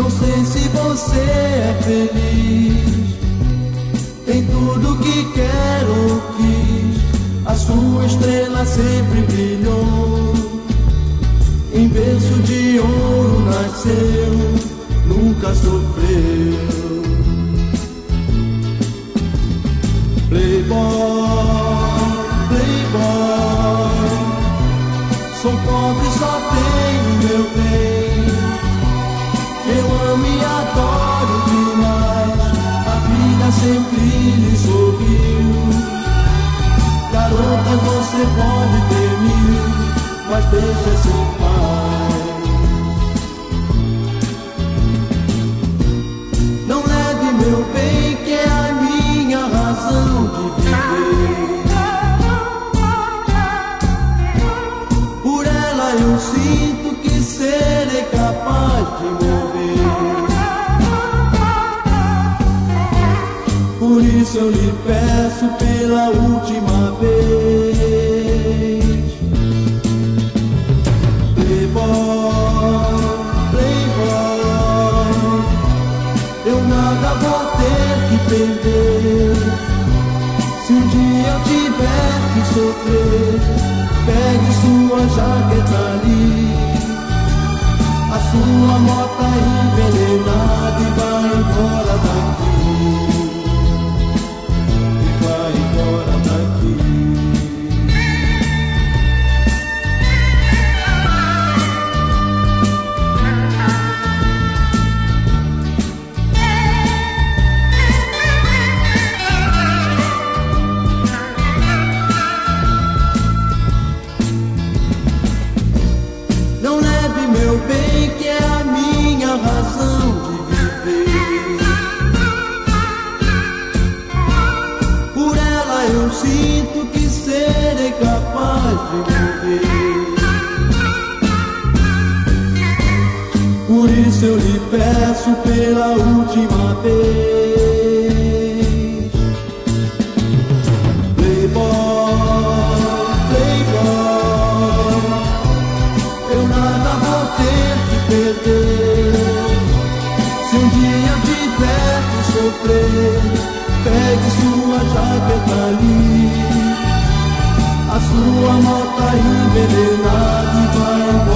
Não sei se você é feliz, tem tudo que quero ou quis. A sua estrela sempre brilhou, em berço de ouro nasceu, nunca sofreu. Playboy, playboy, sou pobre, só tenho meu bem. Eu amo e adoro demais, a vida sempre lhe sorriu. Garota, você pode ter mil, mas deixa seu pai. Não leve meu bem, que é a minha razão de viver. Por ela eu sinto que serei capaz de morrer. Por isso eu lhe peço pela última vez. Playboy, playboy, eu nada vou ter que perder. Se um dia eu tiver que sofrer, pegue sua jaqueta ali, a sua moto envenenada, e vai embora daqui. Vai embora daqui. Não leve meu bem, que é a minha razão de viver. Por ela eu sinto que serei capaz de morrer. Por isso eu lhe peço pela última vez. Playboy, playboy, eu nada vou ter que perder. Se um dia eu tiver que sofrer, pegue sua jaqueta ali, a sua moto envenenada, e vai embora.